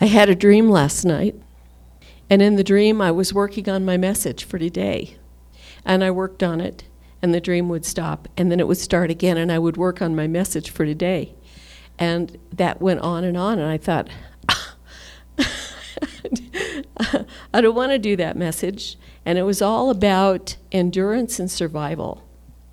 I had a dream last night, and in the dream I was working on my message for today. And I worked on it, and the dream would stop, and then it would start again, and I would work on my message for today. And that went on, and I thought, I don't want to do that message. And it was all about endurance and survival.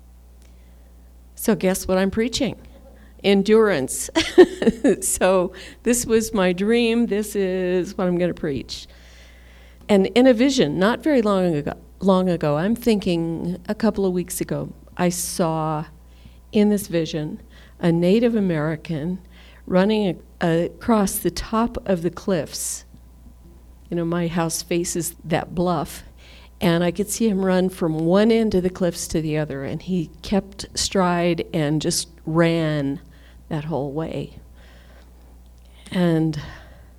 So guess what I'm preaching? Endurance. So this was my dream. This is what I'm going to preach. And in a vision, not very long ago, I'm thinking a couple of weeks ago, I saw in this vision a Native American running across the top of the cliffs. You know, my house faces that bluff, and I could see him run from one end of the cliffs to the other, and he kept stride and just ran that whole way. And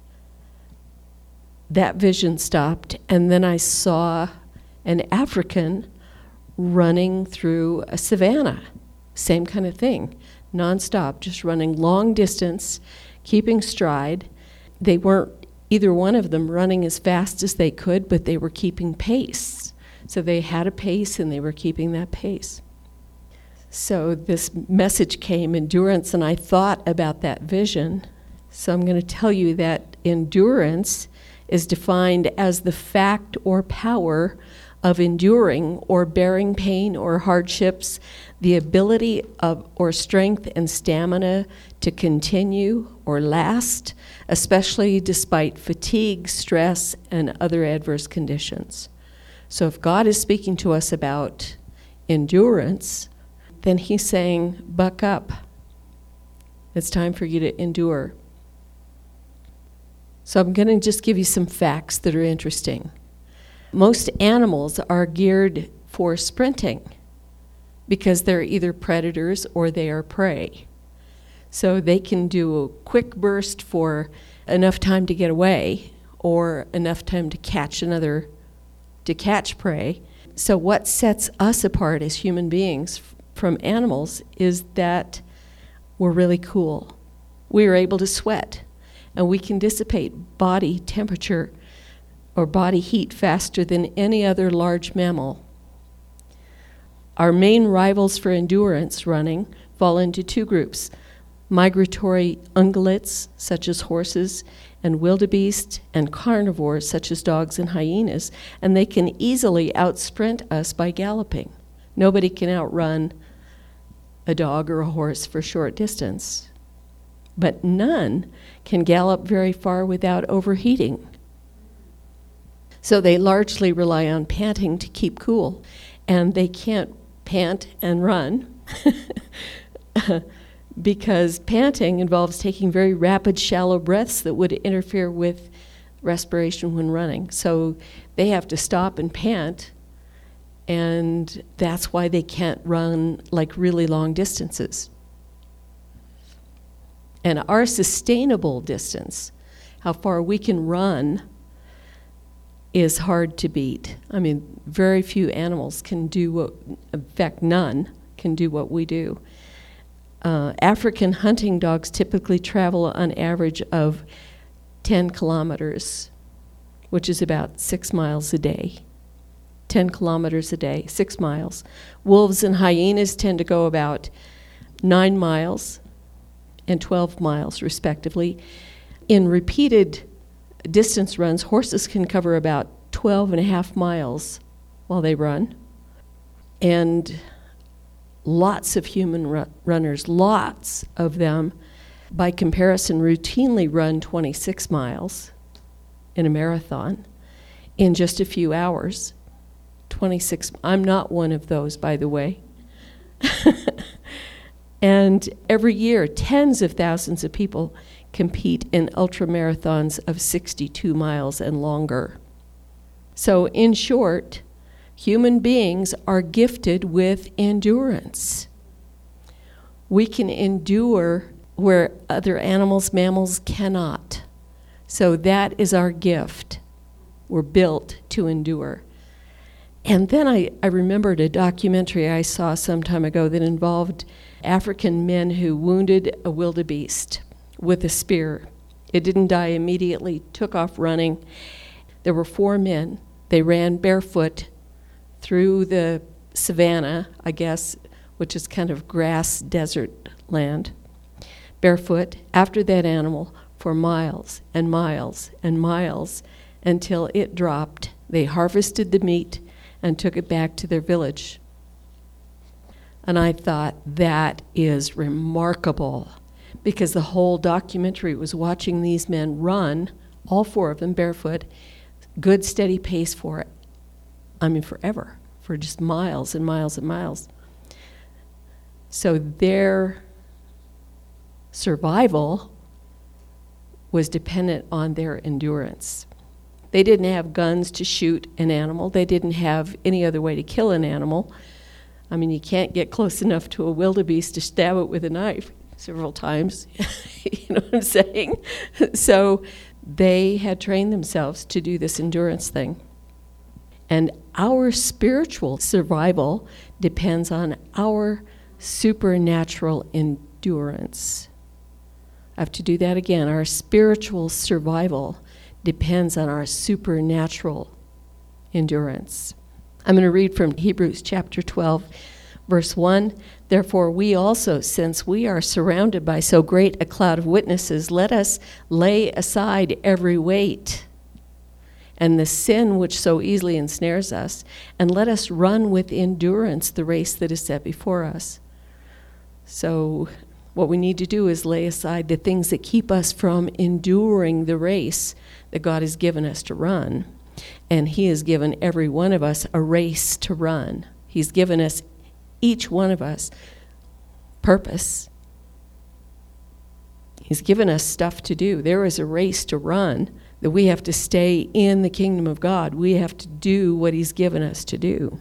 that vision stopped, and then I saw an African running through a savanna. Same kind of thing, nonstop, just running long distance, keeping stride. They weren't either one of them running as fast as they could, but they were keeping pace. So they had a pace, and they were keeping that pace. So this message came, endurance, and I thought about that vision. So I'm going to tell you that endurance is defined as the fact or power of enduring or bearing pain or hardships, the ability of or strength and stamina to continue or last, especially despite fatigue, stress, and other adverse conditions. So if God is speaking to us about endurance, then he's saying, buck up. It's time for you to endure. So I'm going to just give you some facts that are interesting. Most animals are geared for sprinting because they're either predators or they are prey. So they can do a quick burst for enough time to get away or enough time to catch prey. So what sets us apart as human beings from animals is that we're really cool. We are able to sweat, and we can dissipate body temperature or body heat faster than any other large mammal. Our main rivals for endurance running fall into two groups: migratory ungulates, such as horses, and wildebeest, and carnivores, such as dogs and hyenas, and they can easily outsprint us by galloping. Nobody can outrun a dog or a horse for a short distance, but none can gallop very far without overheating. So they largely rely on panting to keep cool, and they can't pant and run because panting involves taking very rapid, shallow breaths that would interfere with respiration when running. So they have to stop and pant, and that's why they can't run like really long distances. And our sustainable distance, how far we can run, is hard to beat. I mean, very few animals can do what, in fact, none can do what we do. African hunting dogs typically travel on average of 10 kilometers, which is about 6 miles a day. 10 kilometers a day, 6 miles. Wolves and hyenas tend to go about 9 miles and 12 miles, respectively. In repeated distance runs, horses can cover about 12 and a half miles while they run. And lots of human runners, lots of them, by comparison, routinely run 26 miles in a marathon in just a few hours. 26, I'm not one of those, by the way. And every year, tens of thousands of people compete in ultramarathons of 62 miles and longer. So in short, human beings are gifted with endurance. We can endure where other animals, mammals cannot. So that is our gift. We're built to endure. And then I remembered a documentary I saw some time ago that involved African men who wounded a wildebeest with a spear. It didn't die immediately, took off running. There were 4 men. They ran barefoot through the savannah, I guess, which is kind of grass desert land, barefoot after that animal for miles and miles and miles until it dropped. They harvested the meat and took it back to their village. And I thought, that is remarkable, because the whole documentary was watching these men run, all 4 of them barefoot, good steady pace for forever, for just miles and miles and miles. So their survival was dependent on their endurance. They didn't have guns to shoot an animal. They didn't have any other way to kill an animal. You can't get close enough to a wildebeest to stab it with a knife several times. You know what I'm saying? So they had trained themselves to do this endurance thing. And our spiritual survival depends on our supernatural endurance. I have to do that again. Our spiritual survival depends on our supernatural endurance. I'm going to read from Hebrews chapter 12, verse 1. Therefore, we also, since we are surrounded by so great a cloud of witnesses, let us lay aside every weight and the sin which so easily ensnares us, and let us run with endurance the race that is set before us. So what we need to do is lay aside the things that keep us from enduring the race that God has given us to run. And he has given every one of us a race to run. He's given us, each one of us, purpose. He's given us stuff to do. There is a race to run, that we have to stay in the kingdom of God. We have to do what he's given us to do.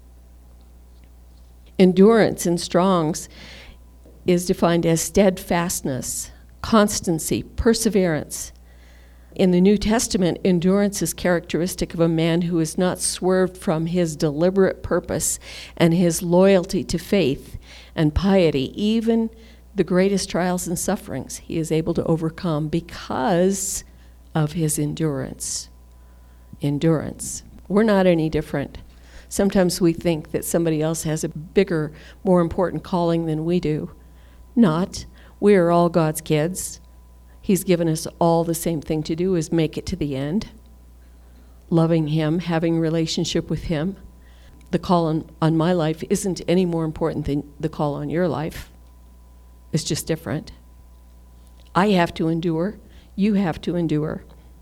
Endurance in Strong's is defined as steadfastness, constancy, perseverance. In the New Testament, endurance is characteristic of a man who is not swerved from his deliberate purpose and his loyalty to faith and piety. Even the greatest trials and sufferings he is able to overcome because of his endurance. Endurance. We're not any different. Sometimes we think that somebody else has a bigger, more important calling than we do. Not. We are all God's kids. He's given us all the same thing to do, is make it to the end. Loving him, having a relationship with him. The call on my life isn't any more important than the call on your life. It's just different. I have to endure. You have to endure.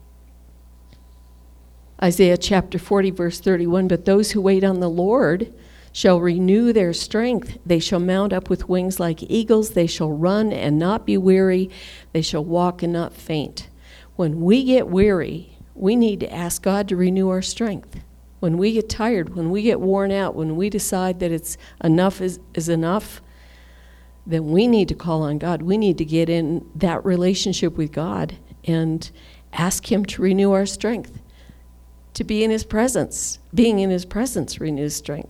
Isaiah chapter 40, verse 31, but those who wait on the Lord shall renew their strength. They shall mount up with wings like eagles. They shall run and not be weary. They shall walk and not faint. When we get weary, we need to ask God to renew our strength. When we get tired, when we get worn out, when we decide that it's enough is enough, then we need to call on God. We need to get in that relationship with God and ask him to renew our strength. To be in his presence. Being in his presence renews strength.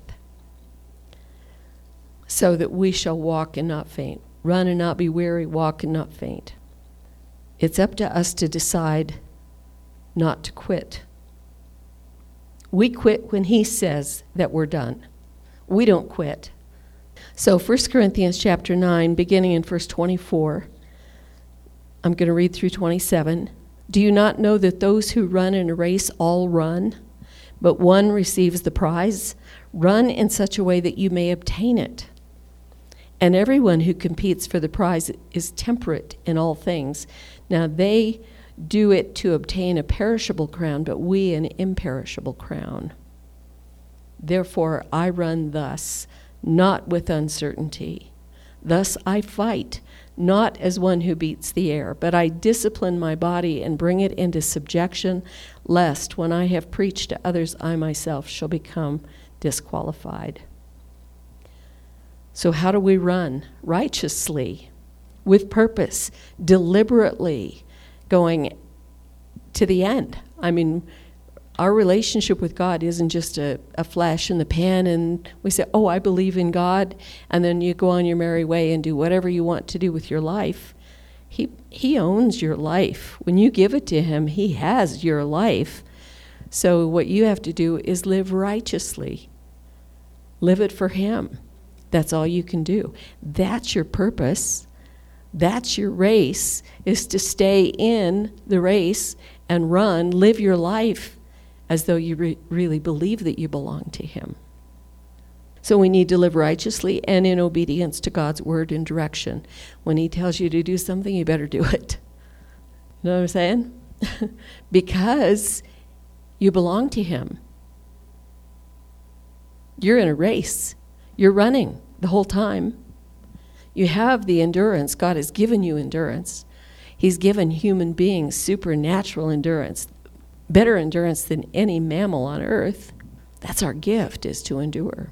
So that we shall walk and not faint. Run and not be weary, walk and not faint. It's up to us to decide not to quit. We quit when he says that we're done. We don't quit. So 1 Corinthians chapter 9, beginning in verse 24, I'm going to read through 27. Do you not know that those who run in a race all run, but one receives the prize? Run in such a way that you may obtain it. And everyone who competes for the prize is temperate in all things. Now they do it to obtain a perishable crown, but we an imperishable crown. Therefore I run thus, not with uncertainty. Thus I fight, not as one who beats the air, but I discipline my body and bring it into subjection, lest when I have preached to others, I myself shall become disqualified. So how do we run? Righteously, with purpose, deliberately, going to the end. Our relationship with God isn't just a flash in the pan and we say, oh, I believe in God, and then you go on your merry way and do whatever you want to do with your life. He owns your life. When you give it to him, he has your life. So what you have to do is live righteously. Live it for him. That's all you can do. That's your purpose. That's your race, is to stay in the race and run, live your life as though you really believe that you belong to him. So we need to live righteously and in obedience to God's word and direction. When he tells you to do something, you better do it. You know what I'm saying? Because you belong to him. You're in a race. You're running the whole time. You have the endurance. God has given you endurance. He's given human beings supernatural endurance, better endurance than any mammal on earth. That's our gift, is to endure.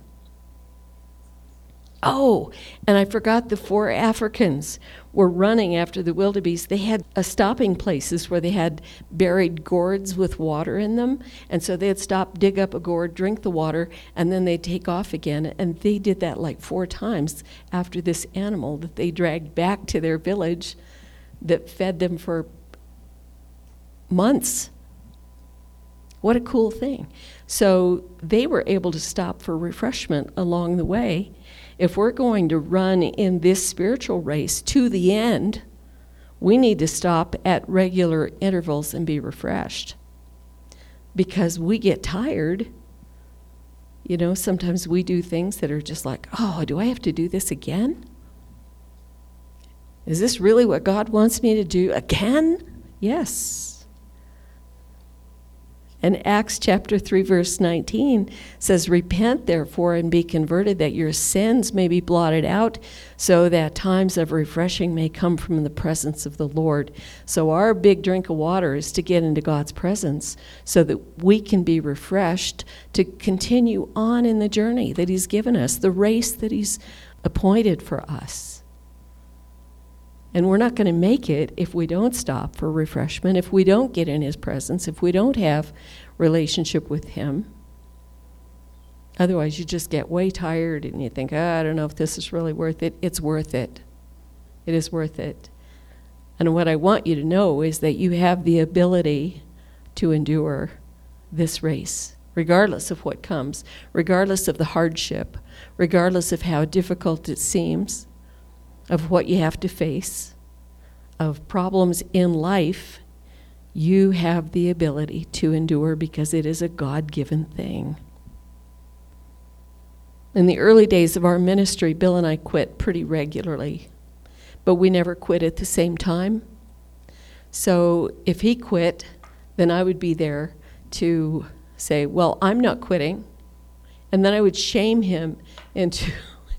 Oh, and I forgot the 4 Africans were running after the wildebeest. They had stopping places where they had buried gourds with water in them. And so they'd stop, dig up a gourd, drink the water, and then they'd take off again. And they did that like 4 times after this animal that they dragged back to their village that fed them for months. What a cool thing. So they were able to stop for refreshment along the way. If we're going to run in this spiritual race to the end, we need to stop at regular intervals and be refreshed. Because we get tired. You know, sometimes we do things that are just like, oh, do I have to do this again? Is this really what God wants me to do again? Yes. And Acts chapter 3, verse 19 says, repent, therefore, and be converted, that your sins may be blotted out, so that times of refreshing may come from the presence of the Lord. So our big drink of water is to get into God's presence so that we can be refreshed to continue on in the journey that he's given us, the race that he's appointed for us. And we're not going to make it if we don't stop for refreshment, if we don't get in his presence, if we don't have relationship with him. Otherwise, you just get way tired and you think, I don't know if this is really worth it. It's worth it. It is worth it. And what I want you to know is that you have the ability to endure this race, regardless of what comes, regardless of the hardship, regardless of how difficult it seems, of what you have to face, of problems in life. You have the ability to endure because it is a God-given thing. In the early days of our ministry, Bill and I quit pretty regularly, but we never quit at the same time. So if he quit, then I would be there to say, well, I'm not quitting. And then I would shame him into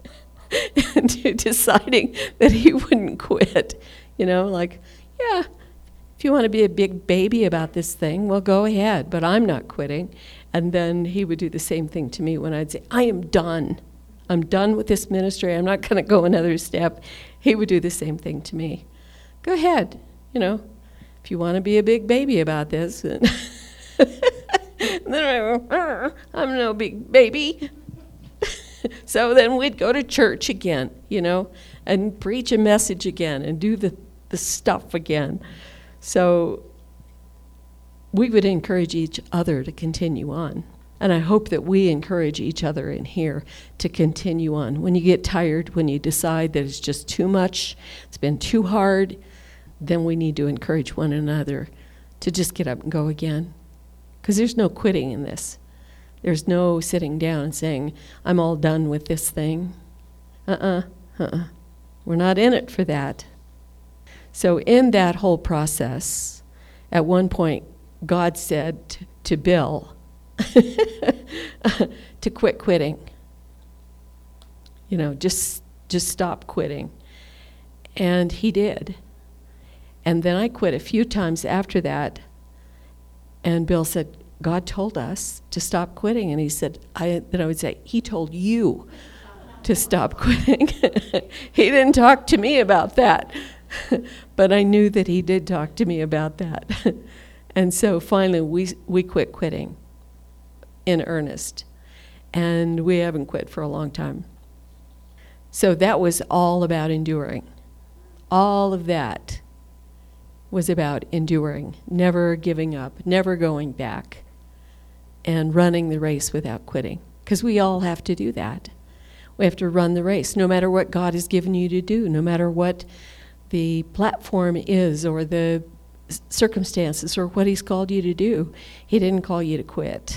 deciding that he wouldn't quit. You know, like, yeah, if you want to be a big baby about this thing, well, go ahead, but I'm not quitting. And then he would do the same thing to me when I'd say, I am done. I'm done with this ministry. I'm not going to go another step. He would do the same thing to me. Go ahead, you know, if you want to be a big baby about this. And then I go, I'm no big baby. So then we'd go to church again, you know, and preach a message again and do the stuff again. So we would encourage each other to continue on. And I hope that we encourage each other in here to continue on. When you get tired, when you decide that it's just too much, it's been too hard, then we need to encourage one another to just get up and go again. Because there's no quitting in this. There's no sitting down and saying, I'm all done with this thing. We're not in it for that. So in that whole process, at one point, God said to Bill to quit quitting. You know, just stop quitting. And he did. And then I quit a few times after that. And Bill said, God told us to stop quitting. And he said, then I would say, he told you to stop quitting. He didn't talk to me about that. But I knew that he did talk to me about that. And so finally we quit quitting in earnest. And we haven't quit for a long time. So that was all about enduring. All of that was about enduring, never giving up, never going back, and running the race without quitting. Because we all have to do that. We have to run the race, no matter what God has given you to do, no matter what the platform is or the circumstances or what he's called you to do. He didn't call you to quit.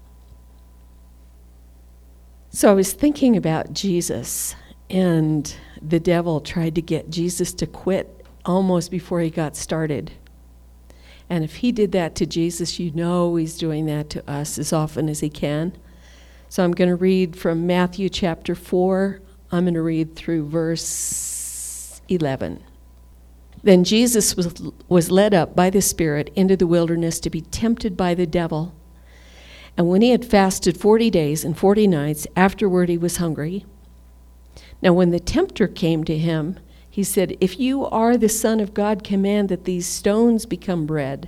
So I was thinking about Jesus, and the devil tried to get Jesus to quit almost before he got started. And if he did that to Jesus, you know he's doing that to us as often as he can. So I'm going to read from Matthew chapter 4. I'm going to read through verse 11. Then Jesus was led up by the Spirit into the wilderness to be tempted by the devil. And when he had fasted 40 days and 40 nights, afterward he was hungry. Now when the tempter came to him, he said, "If you are the Son of God, command that these stones become bread."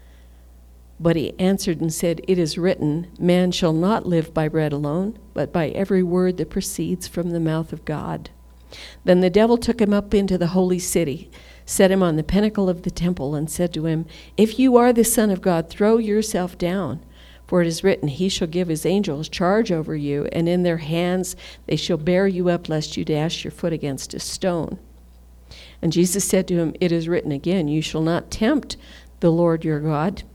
But he answered and said, "It is written, man shall not live by bread alone, but by every word that proceeds from the mouth of God." Then the devil took him up into the holy city, set him on the pinnacle of the temple, and said to him, "If you are the Son of God, throw yourself down. For it is written, he shall give his angels charge over you, and in their hands they shall bear you up, lest you dash your foot against a stone." And Jesus said to him, "It is written again, you shall not tempt the Lord your God."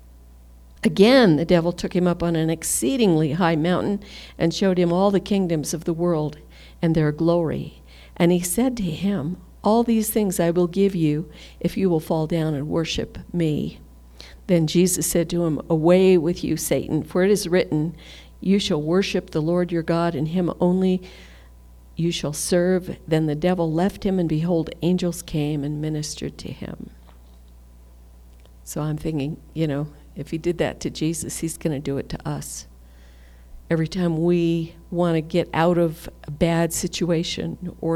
Again the devil took him up on an exceedingly high mountain and showed him all the kingdoms of the world and their glory. And he said to him, "All these things I will give you if you will fall down and worship me." Then Jesus said to him, "Away with you, Satan, for it is written, you shall worship the Lord your God, and him only you shall serve." Then the devil left him, and behold, angels came and ministered to him. So I'm thinking, if he did that to Jesus, he's going to do it to us. Every time we want to get out of a bad situation or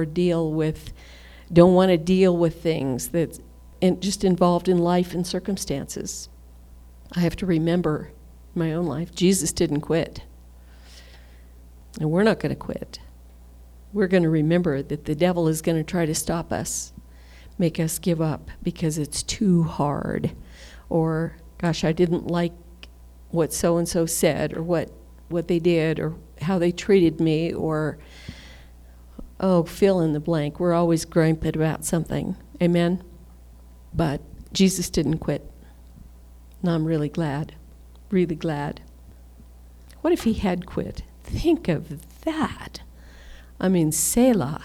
don't want to deal with things that's just involved in life and circumstances, I have to remember my own life, Jesus didn't quit. And we're not going to quit. We're going to remember that the devil is going to try to stop us, make us give up because it's too hard. Or, gosh, I didn't like what so-and-so said, or what they did, or how they treated me, or, fill in the blank. We're always grumpy about something. Amen? But Jesus didn't quit. And I'm really glad. Really glad. What if he had quit? Think of that. Selah.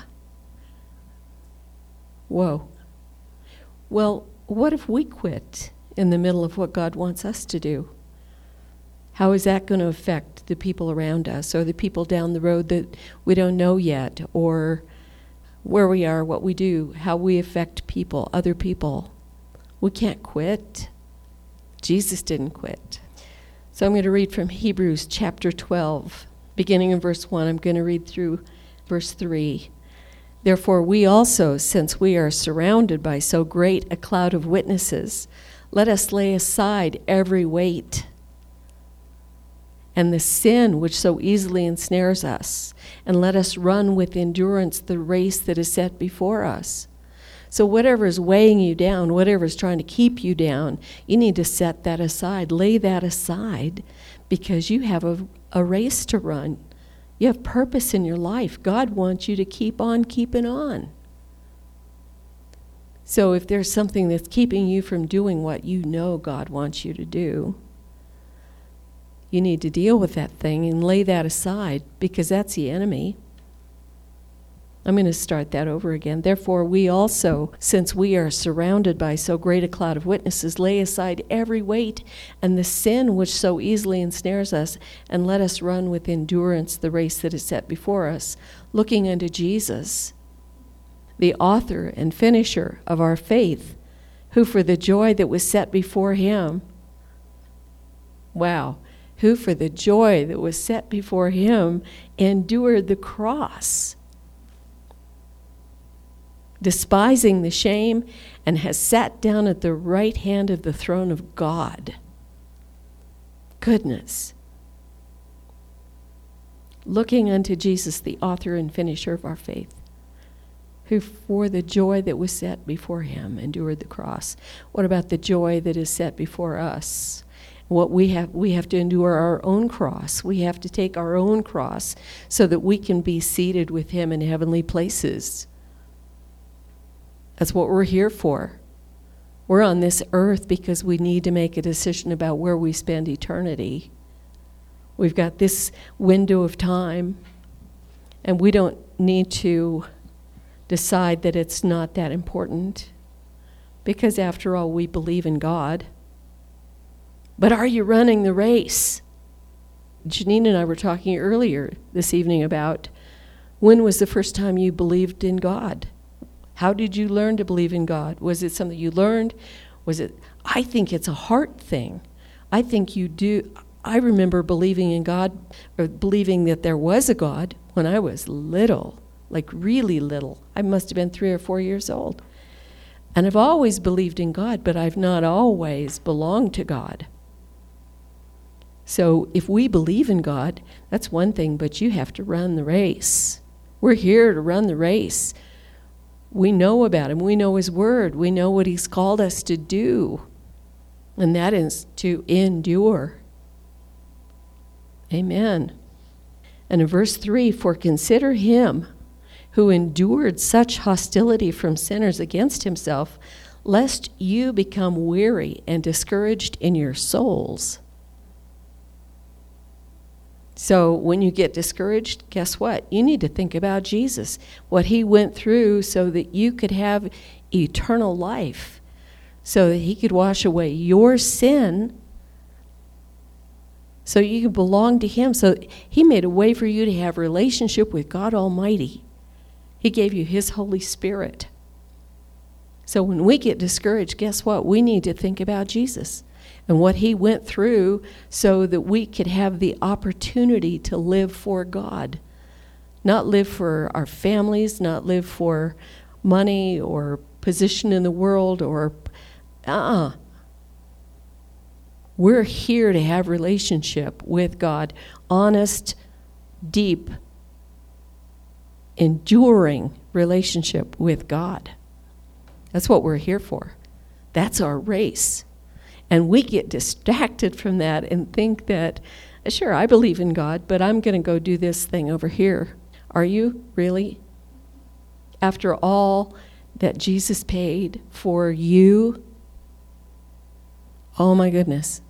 Whoa. Well, what if we quit in the middle of what God wants us to do? How is that going to affect the people around us, or the people down the road that we don't know yet, or where we are, what we do, how we affect people, other people? We can't quit. Jesus didn't quit. So I'm going to read from Hebrews chapter 12, beginning in verse 1. I'm going to read through verse 3. "Therefore we also, since we are surrounded by so great a cloud of witnesses, let us lay aside every weight and the sin which so easily ensnares us, and let us run with endurance the race that is set before us." So whatever is weighing you down, whatever is trying to keep you down, you need to set that aside. Lay that aside, because you have a race to run. You have purpose in your life. God wants you to keep on keeping on. So if there's something that's keeping you from doing what you know God wants you to do, you need to deal with that thing and lay that aside, because that's the enemy. I'm going to start that over again. "Therefore we also, since we are surrounded by so great a cloud of witnesses, lay aside every weight and the sin which so easily ensnares us, and let us run with endurance the race that is set before us, looking unto Jesus, the author and finisher of our faith, who for the joy that was set before him," who for the joy that was set before him endured the cross, despising the shame, and has sat down at the right hand of the throne of God. Goodness. Looking unto Jesus, the author and finisher of our faith, who for the joy that was set before him endured the cross. What about the joy that is set before us? What we have to endure our own cross. We have to take our own cross so that we can be seated with him in heavenly places. That's what we're here for. We're on this earth because we need to make a decision about where we spend eternity. We've got this window of time, and we don't need to decide that it's not that important, because after all, we believe in God. But are you running the race? Janine and I were talking earlier this evening about when was the first time you believed in God? How did you learn to believe in God? Was it something you learned? I think it's a heart thing. I think you do. I remember believing in God, or believing that there was a God when I was little, like really little. I must have been 3 or 4 years old. And I've always believed in God, but I've not always belonged to God. So if we believe in God, that's one thing, but you have to run the race. We're here to run the race. We know about him. We know his word. We know what he's called us to do. And that is to endure. Amen. And in verse 3, for consider him who endured such hostility from sinners against himself, lest you become weary and discouraged in your souls. So when you get discouraged, guess what? You need to think about Jesus, what he went through so that you could have eternal life, so that he could wash away your sin, so you could belong to him. So he made a way for you to have a relationship with God Almighty. He gave you his Holy Spirit. So when we get discouraged, guess what? We need to think about Jesus and what he went through so that we could have the opportunity to live for God. Not live for our families, not live for money or position in the world or We're here to have relationship with God, honest, deep, enduring relationship with God. That's what we're here for. That's our race. And we get distracted from that and think that, sure, I believe in God, but I'm going to go do this thing over here. Are you really? After all that Jesus paid for you? Oh my goodness.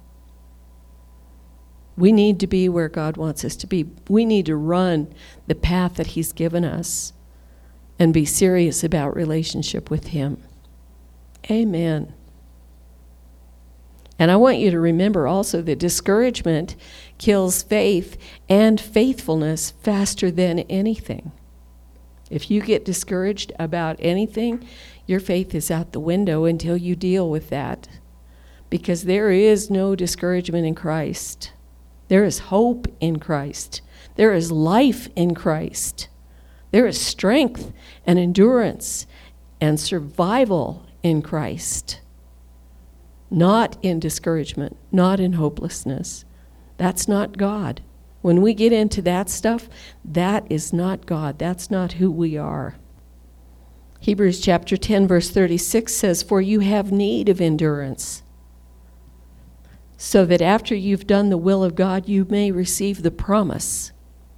We need to be where God wants us to be. We need to run the path that he's given us and be serious about relationship with him. Amen. And I want you to remember also that discouragement kills faith and faithfulness faster than anything. If you get discouraged about anything, your faith is out the window until you deal with that. Because there is no discouragement in Christ. There is hope in Christ. There is life in Christ. There is strength and endurance and survival in Christ. Not in discouragement, not in hopelessness. That's not God. When we get into that stuff, that is not God. That's not who we are. Hebrews chapter 10, verse 36 says, "For you have need of endurance, so that after you've done the will of God, you may receive the promise."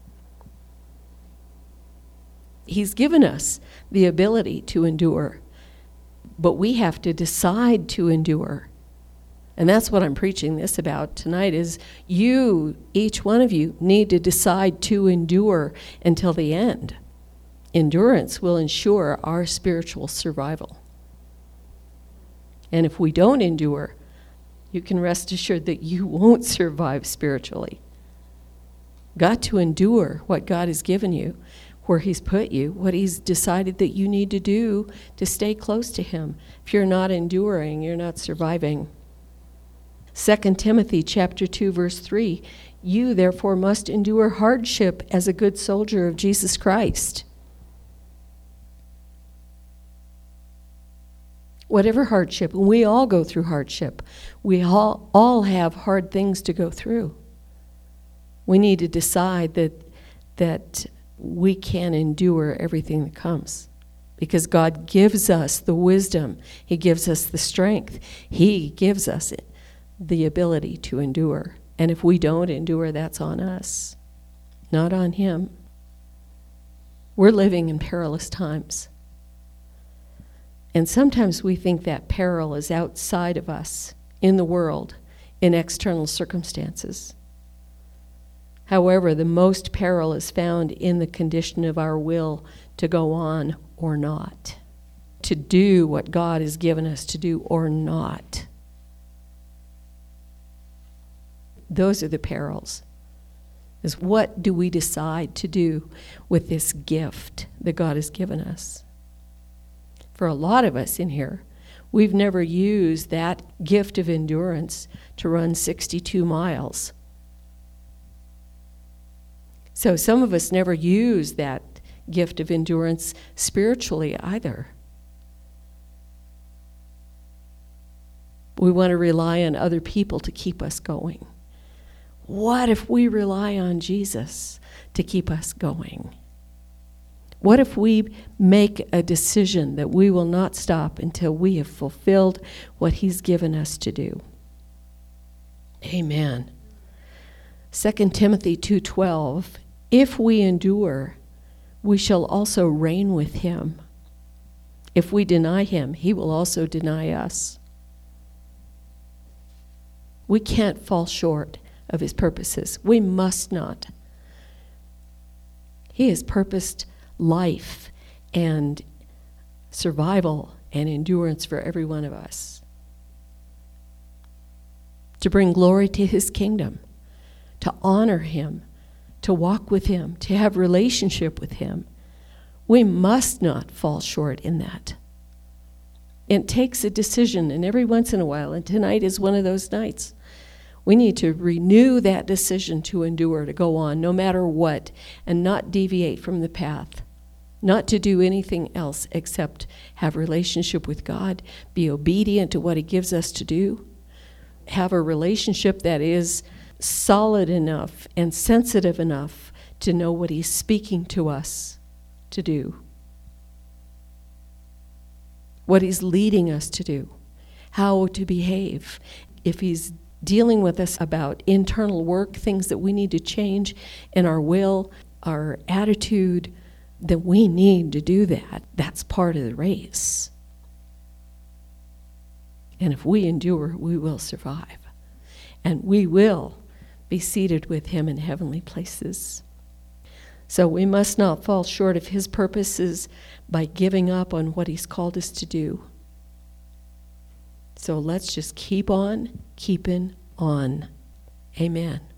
He's given us the ability to endure, but we have to decide to endure. And that's what I'm preaching this about tonight is you, each one of you, need to decide to endure until the end. Endurance will ensure our spiritual survival. And if we don't endure, you can rest assured that you won't survive spiritually. Got to endure what God has given you, where he's put you, what he's decided that you need to do to stay close to him. If you're not enduring, you're not surviving. 2 Timothy chapter 2, verse 3, "You therefore must endure hardship as a good soldier of Jesus Christ." Whatever hardship, and we all go through hardship. We all have hard things to go through. We need to decide that we can endure everything that comes. because God gives us the wisdom. He gives us the strength. He gives us the ability to endure. And if we don't endure, that's on us, not on Him. We're living in perilous times. And sometimes we think that peril is outside of us, in the world, in external circumstances. However, the most peril is found in the condition of our will to go on or not, to do what God has given us to do or not. Those are the perils. Is what do we decide to do with this gift that God has given us? For a lot of us in here, we've never used that gift of endurance to run 62 miles. So some of us never use that gift of endurance spiritually either. We want to rely on other people to keep us going. What if we rely on Jesus to keep us going? What if we make a decision that we will not stop until we have fulfilled what He's given us to do? Amen. 2 Timothy 2:12, if we endure, we shall also reign with Him. If we deny Him, He will also deny us. We can't fall short of His purposes. We must not. He has purposed life and survival and endurance for every one of us, to bring glory to His kingdom, to honor Him, to walk with Him, to have relationship with Him. We must not fall short in that. It takes a decision, and every once in a while, and tonight is one of those nights, we need to renew that decision to endure, to go on, no matter what, and not deviate from the path, not to do anything else except have relationship with God, be obedient to what He gives us to do, have a relationship that is solid enough and sensitive enough to know what He's speaking to us to do, what He's leading us to do, how to behave. If He's dealing with us about internal work, things that we need to change in our will, our attitude, then we need to do that. That's part of the race. And if we endure, we will survive. And we will be seated with Him in heavenly places. So we must not fall short of His purposes by giving up on what He's called us to do. So let's just keep on keeping on. Amen.